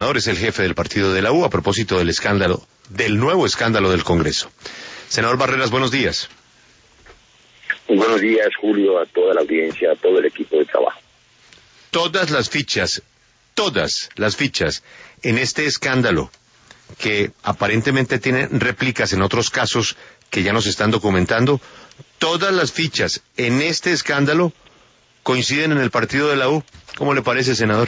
Es el jefe del partido de la U a propósito del escándalo, del nuevo escándalo del Congreso. Senador Barreras, buenos días. Muy buenos días, Julio, a toda la audiencia, a todo el equipo de trabajo. Todas las fichas en este escándalo, que aparentemente tienen réplicas en otros casos que ya nos están documentando, todas las fichas en este escándalo coinciden en el partido de la U. ¿Cómo le parece, senador?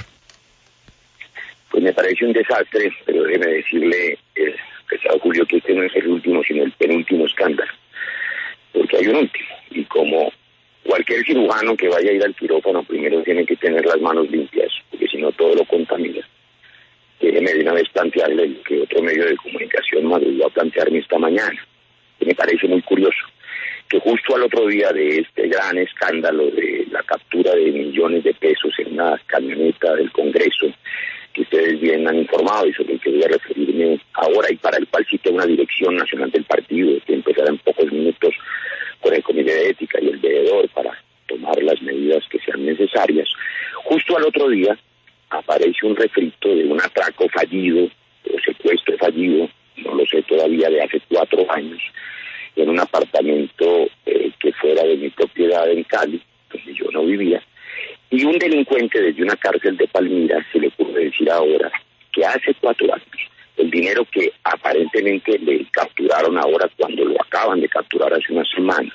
Pues me parece un desastre, pero déjeme decirle, pesado Julio, que este no es el último, sino el penúltimo escándalo. Porque hay un último, y como cualquier cirujano que vaya a ir al quirófano, primero tiene que tener las manos limpias, porque si no todo lo contamina. Déjeme de una vez plantearle lo que otro medio de comunicación madrugó a plantearme esta mañana, que me parece muy curioso, que justo al otro día de este gran escándalo de la captura de millones de pesos en una camioneta del Congreso, que ustedes bien han informado y sobre el que voy a referirme ahora y para el cual cité una dirección nacional del partido que empezará en pocos minutos con el Comité de Ética y el veedor para tomar las medidas que sean necesarias. Justo al otro día aparece un refrito de un atraco fallido o secuestro fallido, no lo sé todavía, de hace 4 años, en un apartamento que fuera de mi propiedad en Cali, donde yo no vivía. Y un delincuente desde una cárcel de Palmira se le puede decir ahora que hace 4 años el dinero que aparentemente le capturaron ahora cuando lo acaban de capturar hace unas semanas,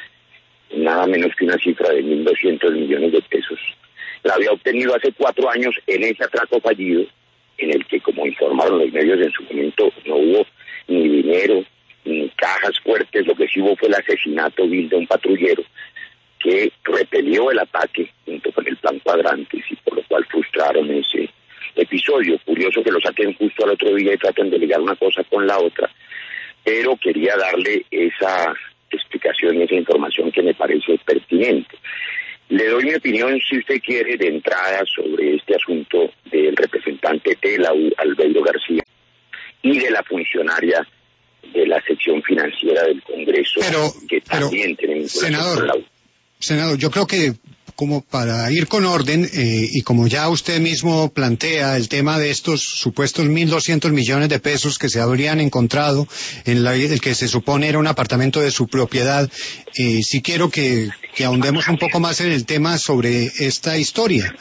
nada menos que una cifra de 1.200 millones de pesos, la había obtenido hace 4 años en ese atraco fallido, en el que, como informaron los medios en su momento, no hubo ni dinero, ni cajas fuertes. Lo que sí hubo fue el asesinato vil de un patrullero que repelió el ataque junto con el plan Cuadrantes y por lo cual frustraron ese episodio. Curioso que lo saquen justo al otro día y traten de ligar una cosa con la otra, pero quería darle esa explicación y esa información que me parece pertinente. Le doy mi opinión, si usted quiere, de entrada sobre este asunto del representante de la U, Albeiro García, y de la funcionaria de la sección financiera del Congreso, que también tiene vinculación con la U. Senador, yo creo que como para ir con orden, y como ya usted mismo plantea el tema de estos supuestos 1.200 millones de pesos que se habrían encontrado en el que se supone era un apartamento de su propiedad, sí quiero que ahondemos un poco más en el tema sobre esta historia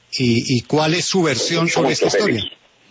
y cuál es su versión sobre esta historia.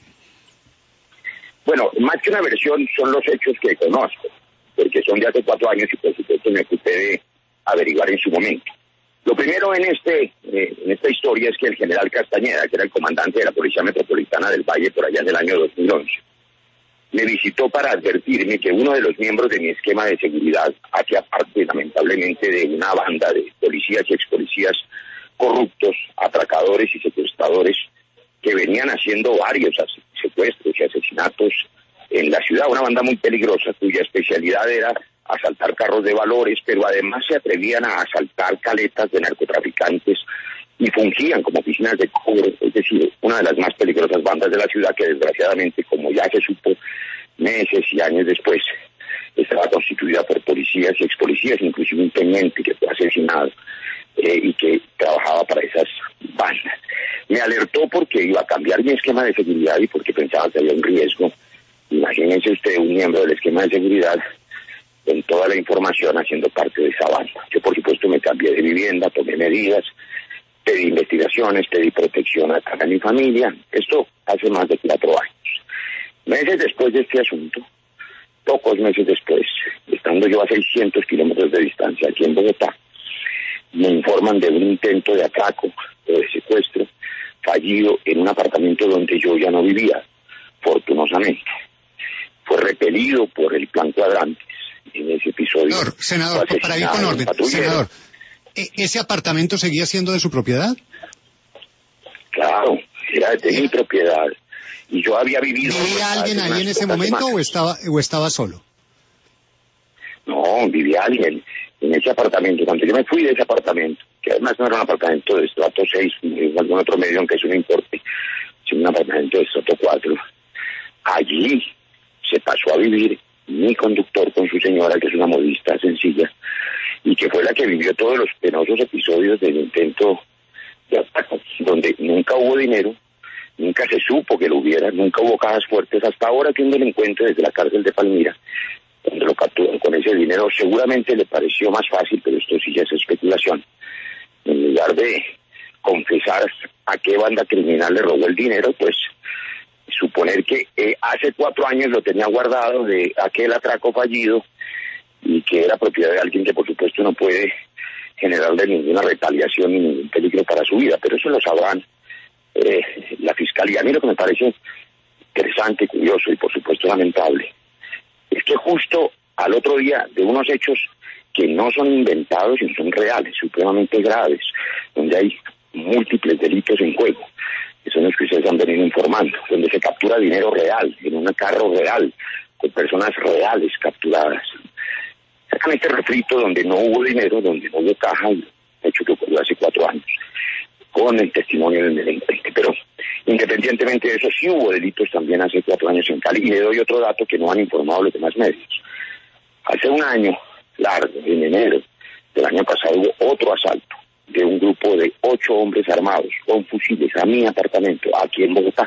Bueno, más que una versión son los hechos que conozco, porque son de hace 4 años y por supuesto me ocupé de averiguar en su momento. Lo primero en esta historia es que el general Castañeda, que era el comandante de la Policía Metropolitana del Valle por allá en el año 2011, me visitó para advertirme que uno de los miembros de mi esquema de seguridad hacía parte lamentablemente de una banda de policías y expolicías corruptos, atracadores y secuestradores que venían haciendo varios secuestros y asesinatos en la ciudad, una banda muy peligrosa cuya especialidad era asaltar carros de valores, pero además se atrevían a asaltar caletas de narcotraficantes y fungían como oficinas de cobro, es decir, una de las más peligrosas bandas de la ciudad que desgraciadamente, como ya se supo meses y años después, estaba constituida por policías y expolicías, inclusive un teniente que fue asesinado y que trabajaba para esas bandas. Me alertó porque iba a cambiar mi esquema de seguridad y porque pensaba que había un riesgo. Imagínense usted un miembro del esquema de seguridad con toda la información haciendo parte de esa banda. Yo, por supuesto, me cambié de vivienda, tomé medidas, pedí investigaciones, pedí protección a mi familia. Esto hace más de 4 años. Meses después de este asunto, pocos meses después, estando yo a 600 kilómetros de distancia aquí en Bogotá, me informan de un intento de atraco o de secuestro fallido en un apartamento donde yo ya no vivía, fortunosamente. Fue repelido por el plan Cuadrantes. En ese episodio. Senador, para ir con orden, senador, ¿ese apartamento seguía siendo de su propiedad? Claro, era de mi propiedad. Y yo había vivido... ¿Vivía alguien ahí en ese momento o estaba solo? No, vivía alguien en ese apartamento. Cuando yo me fui de ese apartamento, que además no era un apartamento de estrato 6, ni algún otro medio, aunque eso no importe, sino un apartamento de estrato 4, allí se pasó a vivir mi conductor con su señora, que es una modista sencilla, y que fue la que vivió todos los penosos episodios del intento de ataque, donde nunca hubo dinero, nunca se supo que lo hubiera, nunca hubo cajas fuertes, hasta ahora que un delincuente desde la cárcel de Palmira, cuando lo capturan con ese dinero, seguramente le pareció más fácil, pero esto sí ya es especulación, en lugar de confesar a qué banda criminal le robó el dinero, pues suponer que hace 4 años lo tenía guardado de aquel atraco fallido y que era propiedad de alguien que por supuesto no puede generarle ninguna retaliación ni ningún peligro para su vida, pero eso lo sabrán la Fiscalía. A mí lo que me parece interesante, curioso y por supuesto lamentable es que justo al otro día de unos hechos que no son inventados sino son reales, supremamente graves, donde hay múltiples delitos en juego, que son los que ustedes han venido informando, donde se captura dinero real, en un carro real, con personas reales capturadas. Sacan este refrito donde no hubo dinero, donde no hubo caja, un hecho que ocurrió hace 4 años, con el testimonio del delincuente. Pero independientemente de eso, sí hubo delitos también hace 4 años en Cali. Y le doy otro dato que no han informado los demás medios. Hace un año largo, en enero del año pasado, hubo otro asalto de un grupo de 8 hombres armados con fusiles a mi apartamento aquí en Bogotá.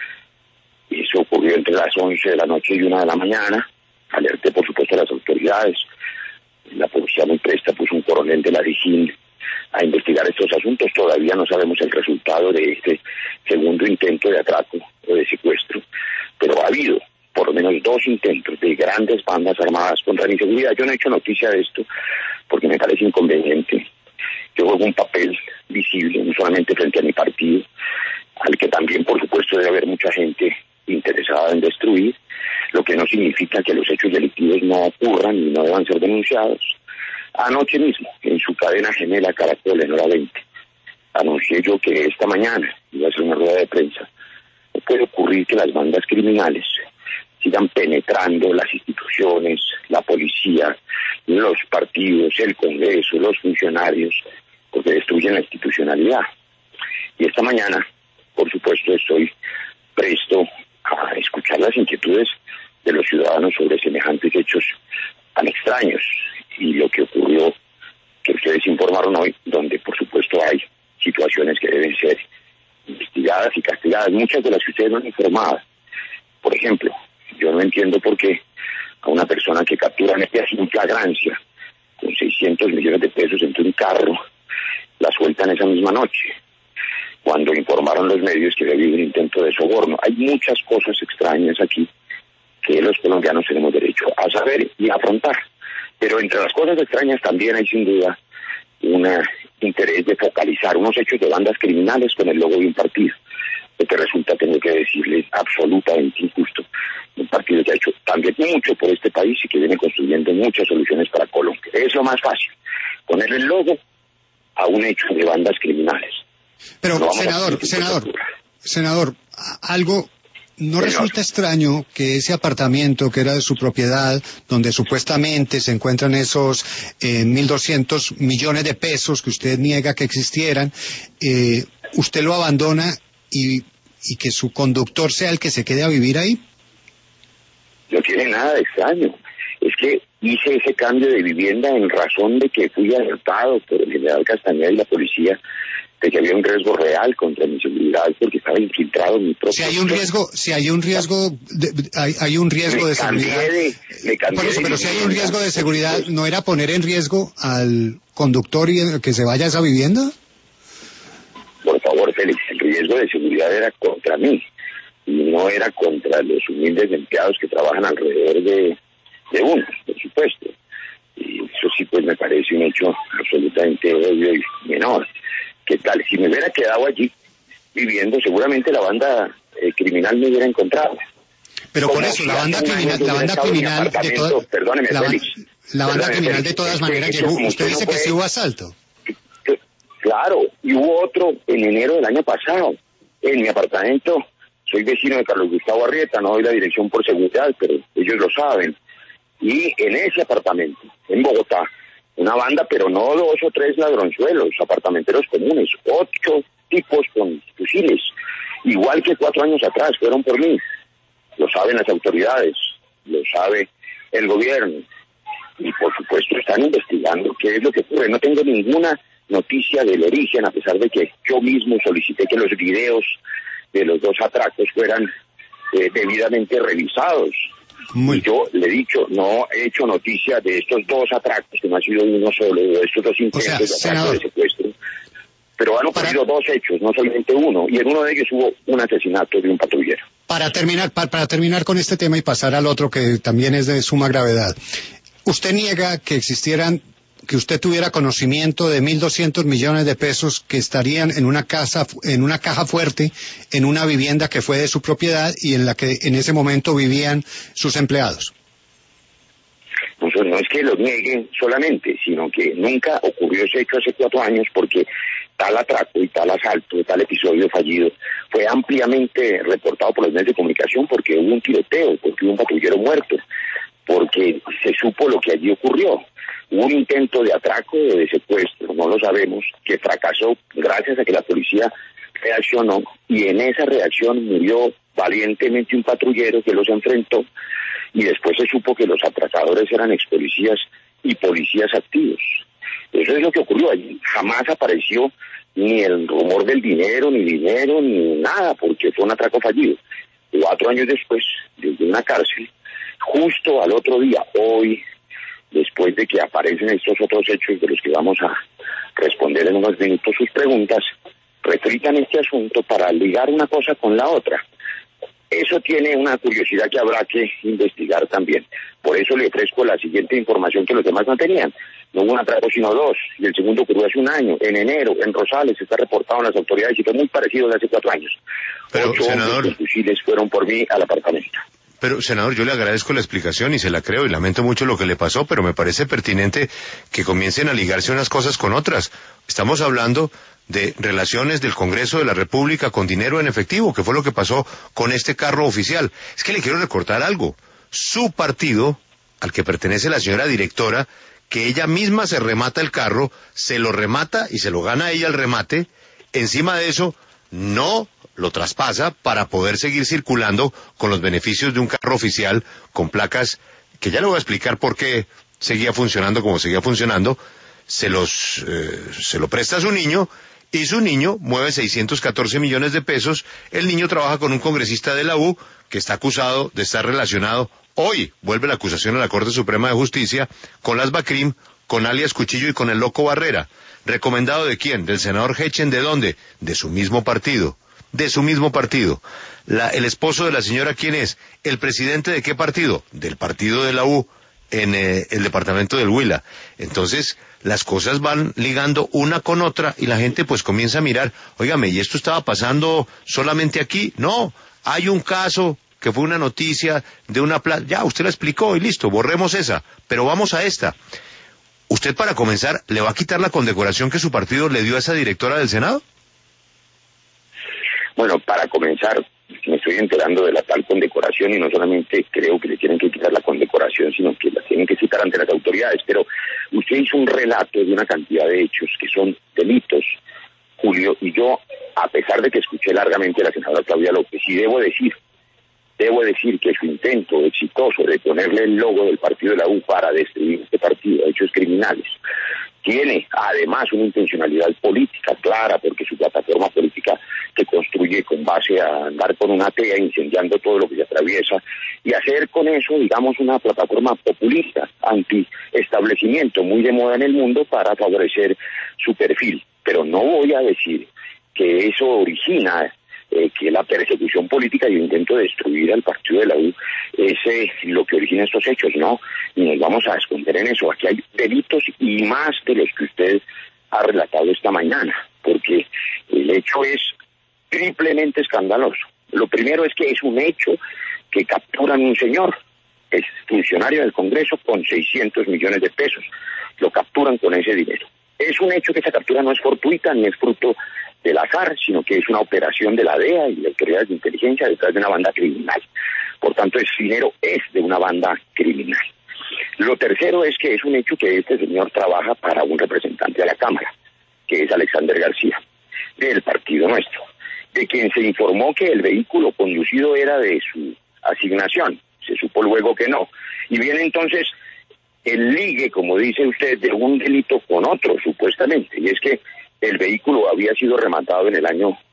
Y eso ocurrió entre las 11 de la noche y 1 de la mañana. Alerté, por supuesto, a las autoridades. La policía muy presta, puso un coronel de la DIJÍN a investigar estos asuntos. Todavía no sabemos el resultado de este segundo intento de atraco o de secuestro, pero ha habido por lo menos 2 intentos de grandes bandas armadas contra la inseguridad. Yo no he hecho noticia de esto porque me parece inconveniente. Yo juego un papel visible, no solamente frente a mi partido, al que también, por supuesto, debe haber mucha gente interesada en destruir, lo que no significa que los hechos delictivos no ocurran y no deban ser denunciados. Anoche mismo, en su cadena gemela Caracol, en hora 20, anuncié yo que esta mañana iba a hacer una rueda de prensa. No puede ocurrir que las bandas criminales sigan penetrando las instituciones, la policía, los partidos, el Congreso, los funcionarios, porque destruyen la institucionalidad. Y esta mañana, por supuesto, estoy presto a escuchar las inquietudes de los ciudadanos sobre semejantes hechos tan extraños y lo que ocurrió, que ustedes informaron hoy, donde por supuesto hay situaciones que deben ser investigadas y castigadas, muchas de las que ustedes no han informado. Por ejemplo, yo no entiendo por qué a una persona que capturan sin flagrancia, con 600 millones de pesos entre un carro, la sueltan esa misma noche, cuando informaron los medios que había habido un intento de soborno. Hay muchas cosas extrañas aquí que los colombianos tenemos derecho a saber y a afrontar. Pero entre las cosas extrañas también hay sin duda un interés de focalizar unos hechos de bandas criminales con el logo de un partido, lo que resulta, tengo que decirles, absolutamente injusto. Un partido que ha hecho también mucho por este país y que viene construyendo muchas soluciones para Colombia. Es lo más fácil, ponerle el logo a un hecho de bandas criminales. Pero, senador, algo... ¿No resulta extraño que ese apartamento que era de su propiedad, donde supuestamente se encuentran esos 1.200 millones de pesos que usted niega que existieran, usted lo abandona y que su conductor sea el que se quede a vivir ahí? No tiene nada de extraño. Es que hice ese cambio de vivienda en razón de que fui alertado por el general Castañeda y la policía de que había un riesgo real contra mi seguridad porque estaba infiltrado en mi propio... Si hay un riesgo de seguridad. Pero si hay un riesgo de seguridad, ¿no era poner en riesgo al conductor y que se vaya a esa vivienda? Por favor, Félix, el riesgo de seguridad era contra mí y no era contra los humildes empleados que trabajan alrededor de uno, por supuesto. Y eso sí, pues me parece un hecho absolutamente obvio y menor. ¿Qué tal? Si me hubiera quedado allí viviendo, seguramente la banda criminal me hubiera encontrado. Pero por eso, la banda criminal de todas maneras llegó. Usted dice que sí hubo asalto. Claro, y hubo otro en enero del año pasado, en mi apartamento. Soy vecino de Carlos Gustavo Arrieta, no doy la dirección por seguridad, pero ellos lo saben. Y en ese apartamento, en Bogotá, una banda, pero no 2 o 3 ladronzuelos, apartamenteros comunes, 8 tipos con fusiles, igual que 4 años atrás, fueron por mí. Lo saben las autoridades, lo sabe el gobierno, y por supuesto están investigando qué es lo que ocurre. No tengo ninguna noticia del origen, a pesar de que yo mismo solicité que los videos de los dos atracos fueran debidamente revisados. Y yo le he dicho, no he hecho noticia de estos dos atracos, que no ha sido uno solo, de estos dos intentos de atraco, de secuestro, pero han ocurrido dos hechos, no solamente uno, y en uno de ellos hubo un asesinato de un patrullero. Para terminar con este tema y pasar al otro que también es de suma gravedad, ¿usted niega que usted tuviera conocimiento de 1.200 millones de pesos que estarían en una caja fuerte, en una vivienda que fue de su propiedad y en la que en ese momento vivían sus empleados? No es que lo nieguen solamente, sino que nunca ocurrió ese hecho hace 4 años, porque tal atraco y tal asalto, tal episodio fallido fue ampliamente reportado por los medios de comunicación, porque hubo un tiroteo, porque hubo un patrullero muerto, porque se supo lo que allí ocurrió. Hubo un intento de atraco o de secuestro, no lo sabemos, que fracasó gracias a que la policía reaccionó, y en esa reacción murió valientemente un patrullero que los enfrentó, y después se supo que los atracadores eran expolicías y policías activos. Eso es lo que ocurrió allí. Jamás apareció ni el rumor del dinero, ni nada, porque fue un atraco fallido. 4 años después, desde una cárcel, justo al otro día, hoy, después de que aparecen estos otros hechos de los que vamos a responder en unos minutos sus preguntas, refritan este asunto para ligar una cosa con la otra. Eso tiene una curiosidad que habrá que investigar también. Por eso le ofrezco la siguiente información que los demás no tenían. No hubo un atraco sino 2, y el segundo ocurrió hace 1 año, en enero, en Rosales, está reportado en las autoridades, y fue muy parecido a hace 4 años. Pero, 8 senador, hombres con fusiles fueron por mí al apartamento. Pero, senador, yo le agradezco la explicación y se la creo y lamento mucho lo que le pasó, pero me parece pertinente que comiencen a ligarse unas cosas con otras. Estamos hablando de relaciones del Congreso de la República con dinero en efectivo, que fue lo que pasó con este carro oficial. Es que le quiero recordar algo. Su partido, al que pertenece la señora directora, que ella misma se remata el carro, se lo remata y se lo gana ella el remate, encima de eso no lo traspasa para poder seguir circulando con los beneficios de un carro oficial con placas, que ya le voy a explicar por qué seguía funcionando como seguía funcionando. Se lo presta a su niño, y su niño mueve 614 millones de pesos. El niño trabaja con un congresista de la U que está acusado de estar relacionado, hoy vuelve la acusación a la Corte Suprema de Justicia, con las BACRIM, con alias Cuchillo y con el Loco Barrera. ¿Recomendado de quién? Del senador Hechen. ¿De dónde? De su mismo partido. De su mismo partido. El esposo de la señora, ¿quién es? ¿El presidente de qué partido? Del partido de la U, en el departamento del Huila. Entonces, las cosas van ligando una con otra y la gente pues comienza a mirar, óigame, ¿y esto estaba pasando solamente aquí? No, hay un caso que fue una noticia de una plaza, ya, usted la explicó y listo, borremos esa, pero vamos a esta. ¿Usted, para comenzar, le va a quitar la condecoración que su partido le dio a esa directora del Senado? Bueno, para comenzar, me estoy enterando de la tal condecoración, y no solamente creo que le tienen que quitar la condecoración, sino que la tienen que citar ante las autoridades. Pero usted hizo un relato de una cantidad de hechos que son delitos, Julio, y yo, a pesar de que escuché largamente a la senadora Claudia López, y debo decir que su intento exitoso de ponerle el logo del partido de la U para destruir este partido, hechos criminales, tiene además una intencionalidad política clara, porque su plataforma política se construye con base a andar con una tea incendiando todo lo que se atraviesa, y hacer con eso, digamos, una plataforma populista, anti-establecimiento, muy de moda en el mundo, para favorecer su perfil. Pero no voy a decir que eso origina que la persecución política y el intento de destruir al partido de la U es lo que origina estos hechos, ¿no? Y nos vamos a esconder en eso. Aquí hay delitos, y más de los que usted ha relatado esta mañana, porque el hecho es triplemente escandaloso. Lo primero es que es un hecho que capturan un señor, es funcionario del Congreso, con 600 millones de pesos. Lo capturan con ese dinero. Es un hecho que esa captura no es fortuita ni es fruto del azar, sino que es una operación de la DEA y de autoridades de inteligencia detrás de una banda criminal. Por tanto, ese dinero es de una banda criminal. Lo tercero es que es un hecho que este señor trabaja para un representante de la Cámara, que es Alexander García, del partido nuestro, de quien se informó que el vehículo conducido era de su asignación. Se supo luego que no. Y viene entonces el ligue, como dice usted, de un delito con otro, supuestamente, y es que el vehículo había sido rematado en el año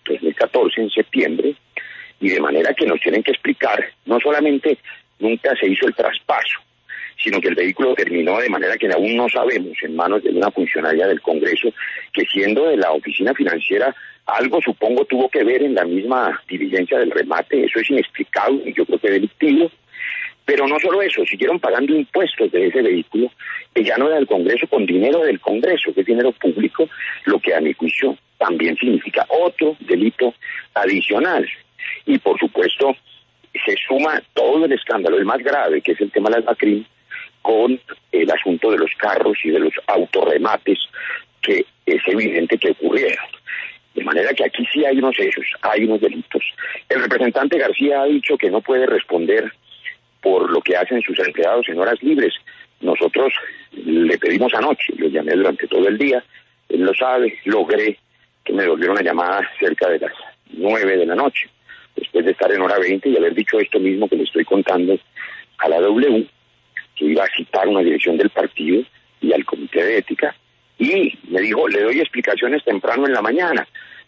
2014, en septiembre, y de manera que nos tienen que explicar, no solamente nunca se hizo el traspaso, sino que el vehículo terminó de manera que aún no sabemos, en manos de una funcionaria del Congreso, que siendo de la oficina financiera, algo supongo tuvo que ver en la misma diligencia del remate. Eso es inexplicable y yo creo que delictivo. Pero no solo eso, siguieron pagando impuestos de ese vehículo, que ya no era del Congreso, con dinero del Congreso, que es dinero público, lo que a mi juicio también significa otro delito adicional. Y por supuesto, se suma todo el escándalo, el más grave, que es el tema de las BACRIM, con el asunto de los carros y de los autorremates, que es evidente que ocurrieron. De manera que aquí sí hay unos hechos, hay unos delitos. El representante García ha dicho que no puede responder por lo que hacen sus empleados en horas libres. Nosotros le pedimos anoche, lo llamé durante todo el día, él lo sabe, logré que me devolviera una llamada cerca de las 9 de la noche, después de estar en hora 20 y haber dicho esto mismo que le estoy contando a la W, que iba a citar una dirección del partido y al comité de ética, y me dijo, le doy explicaciones temprano en la mañana,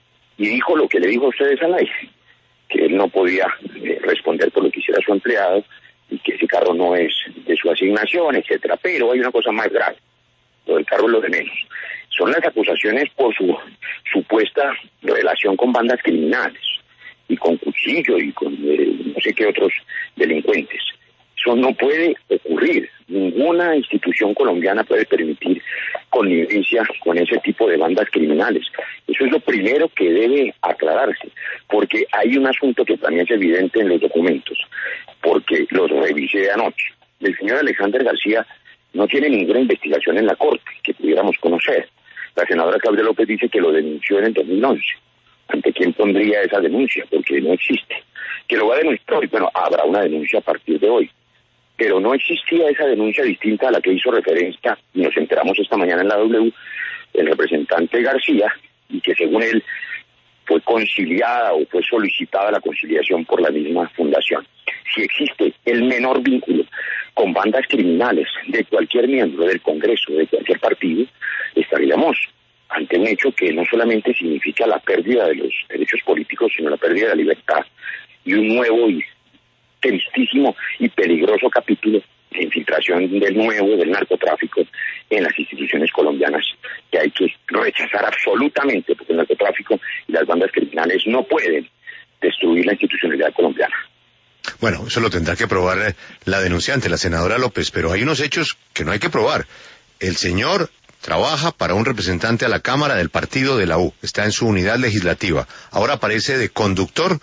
y dijo lo que le dijo a ustedes al aire, que él no podía responder por lo que hiciera su empleado, y que ese carro no es de su asignación, etcétera. Pero hay una cosa más grave, lo del carro es lo de menos. Son las acusaciones por su supuesta relación con bandas criminales, y con Cuchillo, y con no sé qué otros delincuentes. Eso no puede ocurrir. Ninguna institución colombiana puede permitir connivencia con ese tipo de bandas criminales. Eso es lo primero que debe aclararse, porque hay un asunto que también es evidente en los documentos, porque los revisé anoche. El señor Alexander García no tiene ninguna investigación en la Corte que pudiéramos conocer. La senadora Claudia López dice que lo denunció en el 2011. ¿Ante quién pondría esa denuncia? Porque no existe. Que lo va a denunciar hoy, bueno, habrá una denuncia a partir de hoy. Pero no existía esa denuncia distinta a la que hizo referencia, y nos enteramos esta mañana en la W, el representante García, y que según él fue conciliada o fue solicitada la conciliación por la misma fundación. Si existe el menor vínculo con bandas criminales de cualquier miembro del Congreso, de cualquier partido, estaríamos ante un hecho que no solamente significa la pérdida de los derechos políticos, sino la pérdida de la libertad, y un nuevo y tristísimo y peligroso capítulo de infiltración del narcotráfico en las instituciones colombianas, que hay que rechazar absolutamente, porque el narcotráfico y las bandas criminales no pueden destruir la institucionalidad colombiana. Bueno, eso lo tendrá que probar la denunciante, la senadora López, pero hay unos hechos que no hay que probar. El señor trabaja para un representante a la Cámara del partido de la U, está en su unidad legislativa. Ahora aparece de conductor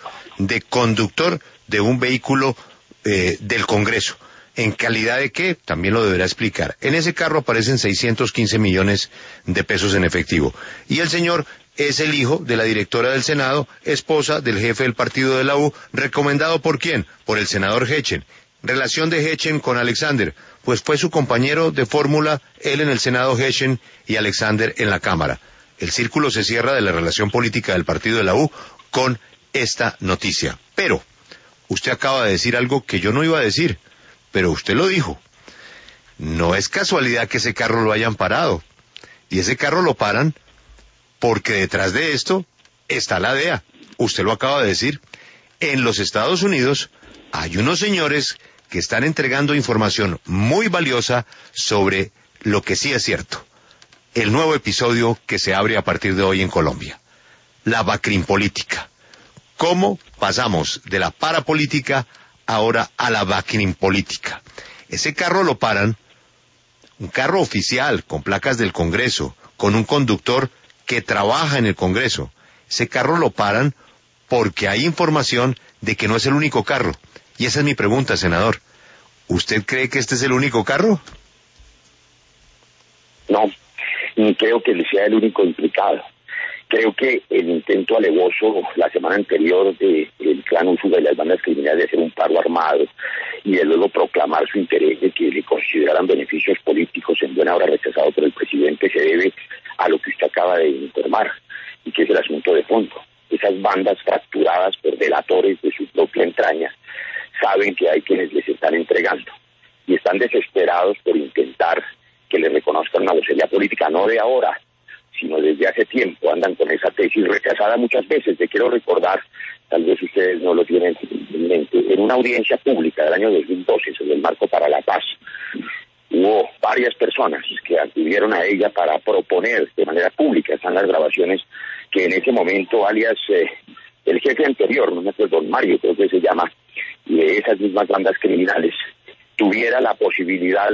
de un vehículo del Congreso. ¿En calidad de qué? También lo deberá explicar. En ese carro aparecen 615 millones de pesos en efectivo. Y el señor es el hijo de la directora del Senado, esposa del jefe del partido de la U, recomendado ¿por quién? Por el senador Hechen. Relación de Hechen con Alexander, pues fue su compañero de fórmula, él en el Senado Hechen y Alexander en la Cámara. El círculo se cierra de la relación política del partido de la U con esta noticia. Pero usted acaba de decir algo que yo no iba a decir, pero usted lo dijo. No es casualidad que ese carro lo hayan parado. Y ese carro lo paran porque detrás de esto está la DEA. Usted lo acaba de decir. En los Estados Unidos hay unos señores que están entregando información muy valiosa sobre lo que sí es cierto. El nuevo episodio que se abre a partir de hoy en Colombia. La BACRIM política. ¿Cómo pasamos de la parapolítica ahora a la BACRIM política? Ese carro lo paran, un carro oficial con placas del Congreso, con un conductor que trabaja en el Congreso. Ese carro lo paran porque hay información de que no es el único carro. Y esa es mi pregunta, senador. ¿Usted cree que este es el único carro? No, ni creo que sea el único implicado. Creo que el intento alevoso la semana anterior del clan Úsuga y las bandas criminales de hacer un paro armado y de luego proclamar su interés de que le consideraran beneficios políticos en buena hora rechazado por el presidente se debe a lo que usted acaba de informar y que es el asunto de fondo. Esas bandas fracturadas por delatores de su propia entraña saben que hay quienes les están entregando y están desesperados por intentar que les reconozcan una vocería política, no de ahora, sino desde hace tiempo andan con esa tesis rechazada muchas veces. Te quiero recordar, tal vez ustedes no lo tienen en mente, en una audiencia pública del año 2012 sobre el Marco para la Paz, hubo varias personas que acudieron a ella para proponer de manera pública, están las grabaciones, que en ese momento, alias el jefe anterior, no me acuerdo, don Mario creo que se llama, y de esas mismas bandas criminales, tuviera la posibilidad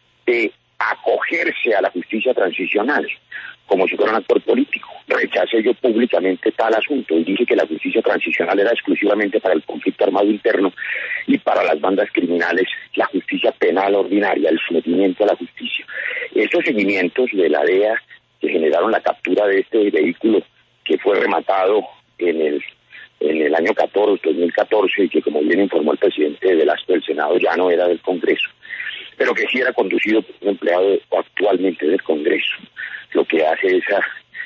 de acogerse a la justicia transicional como si fuera un actor político. Rechacé yo públicamente tal asunto y dije que la justicia transicional era exclusivamente para el conflicto armado interno y para las bandas criminales la justicia penal ordinaria, el sometimiento a la justicia. Estos seguimientos de la DEA que generaron la captura de este vehículo que fue rematado en el año 2014, y que, como bien informó el presidente del Senado, ya no era del Congreso, pero que sí era conducido por un empleado actualmente del Congreso. Lo que hace esa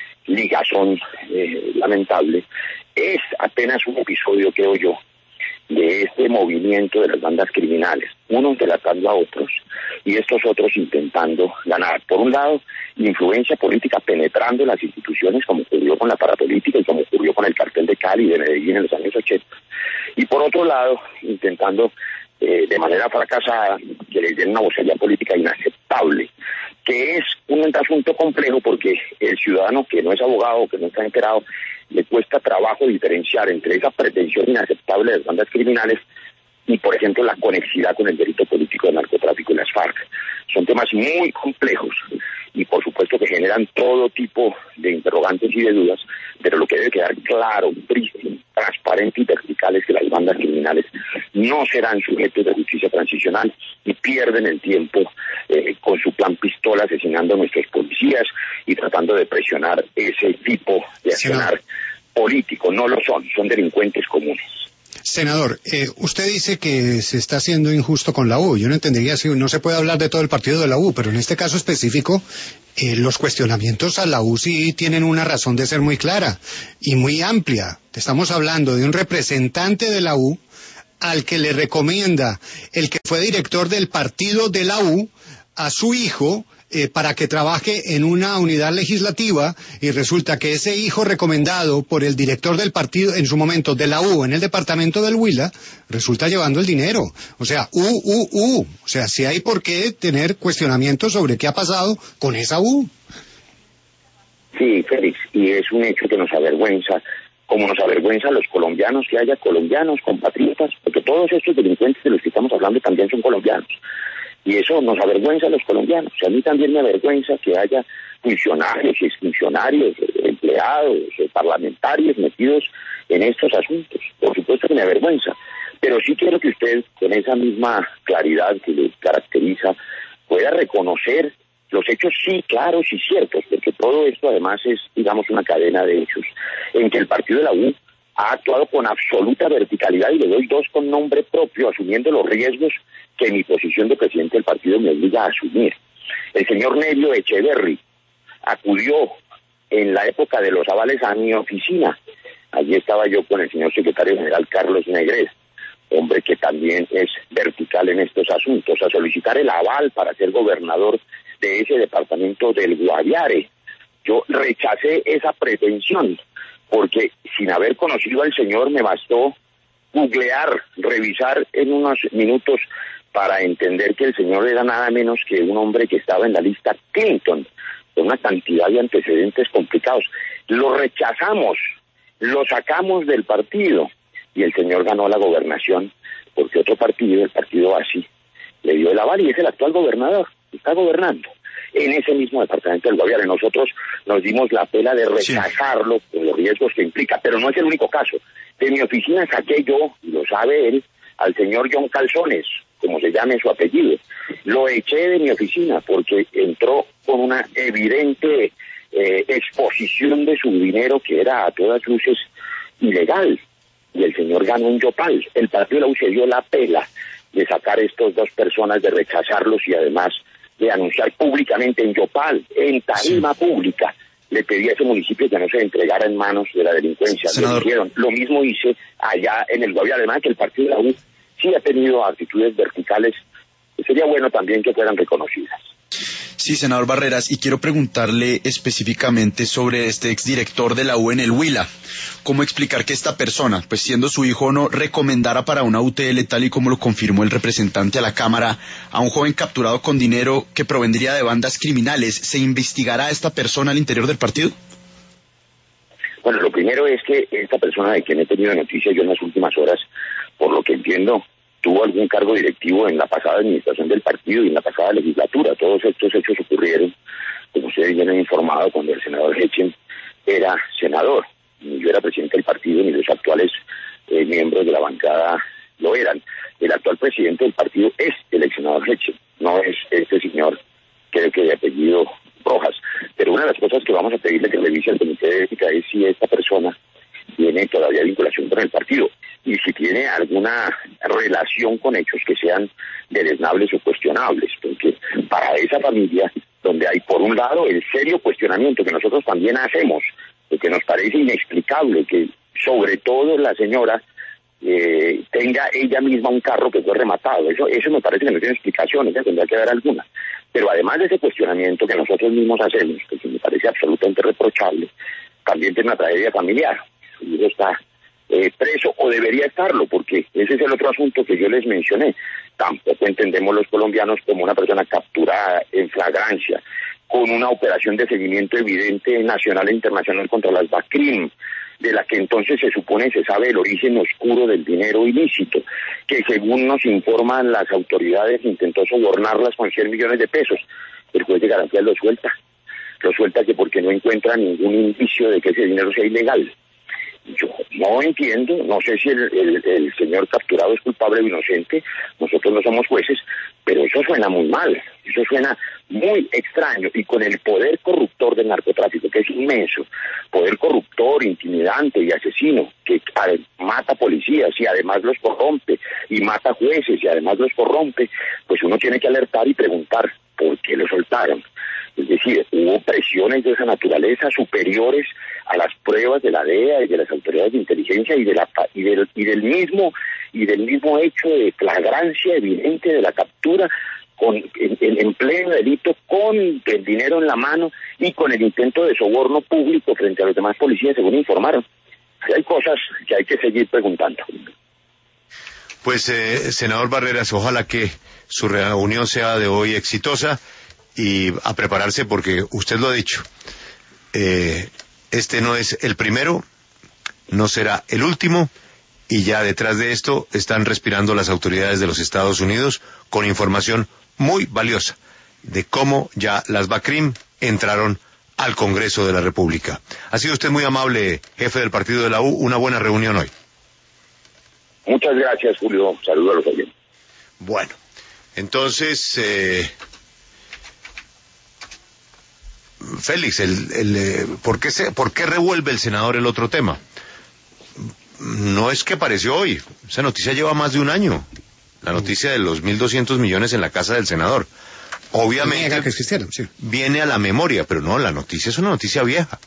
ligazón lamentable es apenas un episodio, creo yo, de este movimiento de las bandas criminales, unos delatando a otros y estos otros intentando ganar. Por un lado, influencia política penetrando las instituciones, como ocurrió con la parapolítica y como ocurrió con el cartel de Cali y de Medellín en los años 80. Y por otro lado, intentando de manera fracasada que les den una vocería política inaceptable, que es un asunto complejo porque el ciudadano que no es abogado, que no está enterado, le cuesta trabajo diferenciar entre esa pretensión inaceptable de las bandas criminales y, por ejemplo, la conexidad con el delito político de narcotráfico y las FARC. Son temas muy complejos y, por supuesto, que generan todo tipo de interrogantes y de dudas, pero lo que debe quedar claro, prístino, transparente y vertical es que las bandas criminales no serán sujetos de justicia transicional y pierden el tiempo con su plan pistola asesinando a nuestros policías y tratando de presionar ese tipo de accionar político. No lo son delincuentes comunes. Senador, usted dice que se está haciendo injusto con la U. Yo no entendería si no se puede hablar de todo el partido de la U, pero en este caso específico, los cuestionamientos a la U sí tienen una razón de ser muy clara y muy amplia. Estamos hablando de un representante de la U al que le recomienda el que fue director del partido de la U a su hijo para que trabaje en una unidad legislativa, y resulta que ese hijo recomendado por el director del partido en su momento de la U en el departamento del Huila resulta llevando el dinero. O sea, o sea, sí hay por qué tener cuestionamientos sobre qué ha pasado con esa U. Sí, Félix, y es un hecho que nos avergüenza, como nos avergüenza a los colombianos que haya colombianos, compatriotas, porque todos estos delincuentes de los que estamos hablando también son colombianos. Y eso nos avergüenza a los colombianos. A mí también me avergüenza que haya funcionarios, exfuncionarios, empleados, parlamentarios metidos en estos asuntos. Por supuesto que me avergüenza. Pero sí quiero que usted, con esa misma claridad que le caracteriza, pueda reconocer los hechos sí claros y ciertos, porque todo esto además es, digamos, una cadena de hechos en que el partido de la U ha actuado con absoluta verticalidad, y le doy dos con nombre propio, asumiendo los riesgos que mi posición de presidente del partido me obliga a asumir. El señor Nelio Echeverry acudió en la época de los avales a mi oficina. Allí estaba yo con el señor secretario general Carlos Negret, hombre que también es vertical en estos asuntos, a solicitar el aval para ser gobernador de ese departamento del Guaviare. Yo rechacé esa pretensión, porque sin haber conocido al señor me bastó googlear, revisar en unos minutos para entender que el señor era nada menos que un hombre que estaba en la lista Clinton, con una cantidad de antecedentes complicados. Lo rechazamos, lo sacamos del partido, y el señor ganó la gobernación, porque otro partido, el partido ASI, le dio el aval y es el actual gobernador, está gobernando en ese mismo departamento del Guaviare. Nosotros nos dimos la pela de rechazarlo por los riesgos que implica, pero no es el único caso. De mi oficina saqué yo, y lo sabe él, al señor John Calzones, como se llame su apellido. Lo eché de mi oficina porque entró con una evidente exposición de su dinero que era a todas luces ilegal, y el señor ganó un Yopal. El partido de la U se dio la pela de sacar estos dos personas, de rechazarlos y además de anunciar públicamente en Yopal, en tarima pública, le pedí a ese municipio que no se entregara en manos de la delincuencia. Lo mismo hice allá en el Guaviare, además que el partido de la U sí ha tenido actitudes verticales, que sería bueno también que fueran reconocidas. Sí, senador Barreras, y quiero preguntarle específicamente sobre este exdirector de la U en el Huila. ¿Cómo explicar que esta persona, pues siendo su hijo o no, recomendara para una UTL, tal y como lo confirmó el representante a la Cámara, a un joven capturado con dinero que provendría de bandas criminales? ¿Se investigará a esta persona al interior del partido? Bueno, lo primero es que esta persona de quien he tenido noticias yo en las últimas horas, por lo que entiendo, tuvo algún cargo directivo en la pasada administración del partido y en la pasada legislatura. Todos estos hechos ocurrieron, como ustedes ya han informado, cuando el senador Hechen era senador. Ni yo era presidente del partido, ni los actuales miembros de la bancada lo eran. El actual presidente del partido es el ex senador Hechen, no es este señor, creo que de apellido Rojas. Pero una de las cosas que vamos a pedirle que revise al Comité de Ética es si esta persona tiene todavía vinculación con el partido y si tiene alguna relación con hechos que sean deleznables o cuestionables, porque para esa familia, donde hay por un lado el serio cuestionamiento que nosotros también hacemos, de que nos parece inexplicable que sobre todo la señora tenga ella misma un carro que fue rematado, eso me parece que no tiene explicación, tendría que haber alguna. Pero además de ese cuestionamiento que nosotros mismos hacemos, que me parece absolutamente reprochable, también tiene una tragedia familiar. Su hijo está preso o debería estarlo, porque ese es el otro asunto que yo les mencioné. Tampoco entendemos los colombianos como una persona capturada en flagrancia, con una operación de seguimiento evidente nacional e internacional contra las BACRIM, de la que entonces se supone se sabe el origen oscuro del dinero ilícito, que según nos informan las autoridades intentó sobornarlas con 100 millones de pesos. El juez de garantías lo suelta que porque no encuentra ningún indicio de que ese dinero sea ilegal. Yo no entiendo, no sé si el señor capturado es culpable o inocente, nosotros no somos jueces, pero eso suena muy mal, eso suena muy extraño, y con el poder corruptor del narcotráfico, que es inmenso, poder corruptor, intimidante y asesino, que mata policías y además los corrompe, y mata jueces y además los corrompe, pues uno tiene que alertar y preguntar por qué lo soltaron. Es decir, hubo presiones de esa naturaleza superiores a las pruebas de la DEA y de las autoridades de inteligencia y del mismo hecho de flagrancia evidente de la captura en pleno delito, con el dinero en la mano y con el intento de soborno público frente a los demás policías, según informaron. Hay cosas que hay que seguir preguntando. Pues, senador Barreras, ojalá que su reunión sea de hoy exitosa y a prepararse, porque usted lo ha dicho, este no es el primero, no será el último, y ya detrás de esto están respirando las autoridades de los Estados Unidos con información muy valiosa de cómo ya las BACRIM entraron al Congreso de la República. Ha sido usted muy amable, jefe del partido de la U, una buena reunión hoy. Muchas gracias, Julio, saludos a los oyentes. Bueno, entonces, Félix, ¿por qué revuelve el senador el otro tema? No es que apareció hoy, esa noticia lleva más de un año, la noticia de los 1.200 millones en la casa del senador. Obviamente que existieron, sí. Viene a la memoria, pero no, la noticia es una noticia vieja,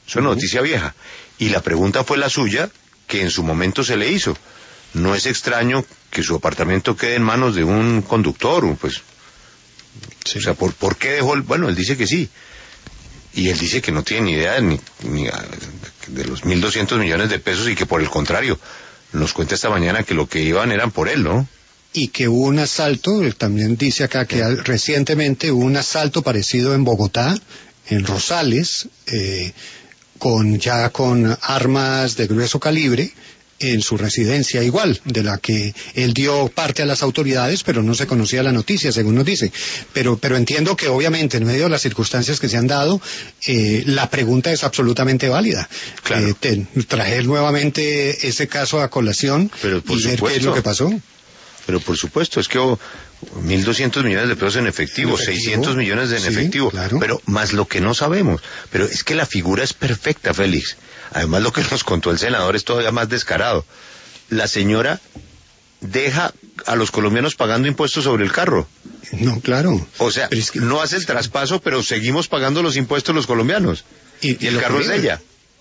y la pregunta fue la suya, que en su momento se le hizo. No es extraño que su apartamento quede en manos de un conductor, pues, sí. O sea, ¿por qué dejó bueno, él dice que sí, y él dice que no tiene ni idea ni de los 1.200 millones de pesos, y que por el contrario, nos cuenta esta mañana que lo que iban eran por él, ¿no? Y que hubo un asalto, él también dice acá que recientemente hubo un asalto parecido en Bogotá, en Rosales, con armas de grueso calibre, en su residencia igual, de la que él dio parte a las autoridades, pero no se conocía la noticia, según nos dice. Pero entiendo que obviamente en medio de las circunstancias que se han dado, la pregunta es absolutamente válida. Claro. Traer nuevamente ese caso a colación y ver qué es lo que pasó. Pero por supuesto, es que 1.200 millones de pesos en efectivo, 600 millones en efectivo, claro. Pero más lo que no sabemos. Pero es que la figura es perfecta, Félix. Además, lo que nos contó el senador es todavía más descarado. La señora deja a los colombianos pagando impuestos sobre el carro. No, claro. O sea, no hace el traspaso, pero seguimos pagando los impuestos los colombianos. Y el carro es de ella.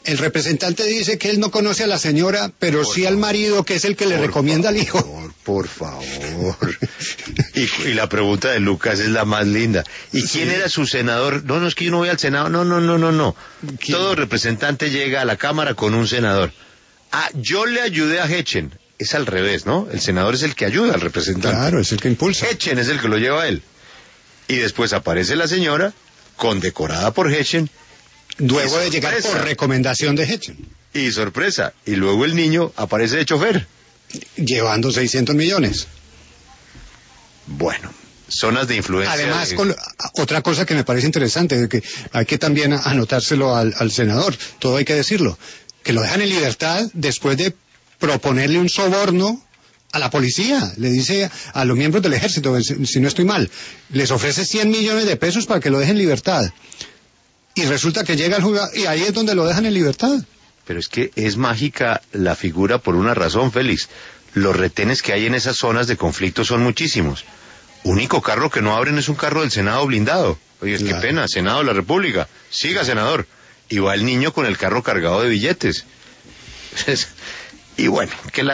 El representante dice que él no conoce a la señora, pero sí al marido, que es el que le recomienda al hijo. Por favor. Y la pregunta de Lucas es la más linda. ¿Y quién era su senador? No, es que yo no voy al Senado. No. Todo representante llega a la Cámara con un senador. Yo le ayudé a Hechen. Es al revés, ¿no? El senador es el que ayuda al representante. Claro, es el que impulsa. Hechen es el que lo lleva a él. Y después aparece la señora, condecorada por Hechen. Luego de llegar por recomendación de Hechen. Y sorpresa, y luego el niño aparece de chofer. Llevando 600 millones. Bueno, zonas de influencia. Además, otra cosa que me parece interesante, que hay que también anotárselo al senador, todo hay que decirlo, que lo dejan en libertad después de proponerle un soborno a la policía. Le dice a los miembros del ejército, si no estoy mal, les ofrece 100 millones de pesos para que lo dejen en libertad. Y resulta que llega el juzgado y ahí es donde lo dejan en libertad. Pero es que es mágica la figura por una razón, Félix. Los retenes que hay en esas zonas de conflicto son muchísimos. Único carro que no abren es un carro del Senado blindado. Oye, es claro. Qué pena, Senado de la República. Siga, senador. Y va el niño con el carro cargado de billetes. Y bueno, que la